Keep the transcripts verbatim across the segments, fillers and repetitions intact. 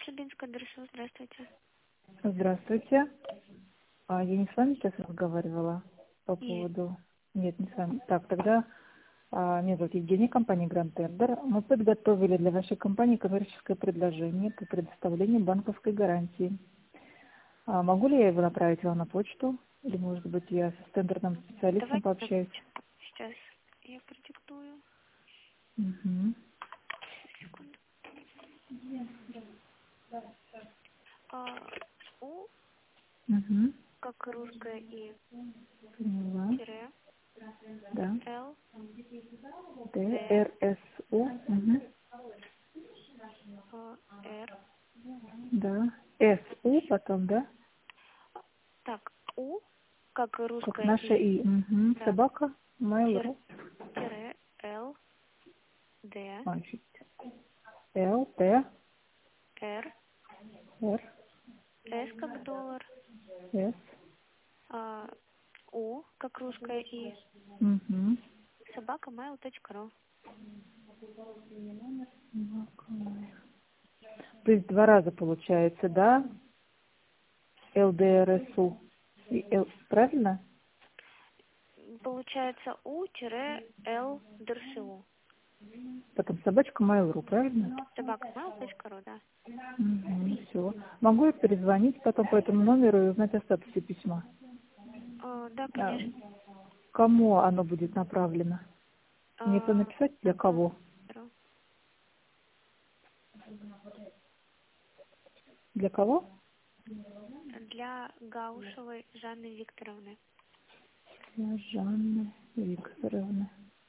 Слабинская ДРСУ, здравствуйте. Здравствуйте. А, я не с вами сейчас разговаривала по Нет. поводу... Нет, не с вами. Так, тогда а, меня зовут Евгения, компания Grand Tender. Мы подготовили для вашей компании коммерческое предложение по предоставлению банковской гарантии. А, могу ли я его направить вам на почту? Или, может быть, я с тендерным специалистом Давайте на пообщаюсь? почту. Сейчас я продиктую. Угу. Секунду. А, У, Угу. как русское И, Поняла. тире, Да. Л, Т, Д, Р, С, У. Угу. А, Р. Да. С, У потом, да? Так, У, как Как русское наша И, И. Угу. да, Собака. тире, Mail.ru. тире, Л, Д, Значит, Л, Т, Р, Р, С, как доллар, С. а, У, как русское И, Угу. собака mail точка ру. То есть два раза получается, да? Л, Д, Р, С, У. И Л. Правильно? Получается У-Л ДРСУ. Потом собачка Mail.ru, правильно? Собака mail точка ру, да. Угу. Все. Могу я перезвонить потом по этому номеру и узнать о статусе письма? А, да, А, конечно. кому оно будет направлено? Мне это А, написать для кого? Для кого? для Гаушевой Жанны Викторовны. Для Жанны Викторовны.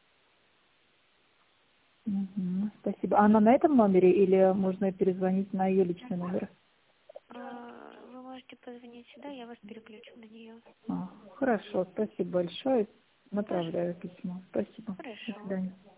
Угу. Спасибо. А она на этом номере или можно перезвонить на ее личный номер? А, вы можете позвонить сюда, я вас переключу на нее. А, хорошо, спасибо большое. Пож- Направляю письмо. Спасибо. До Хорошо. свидания.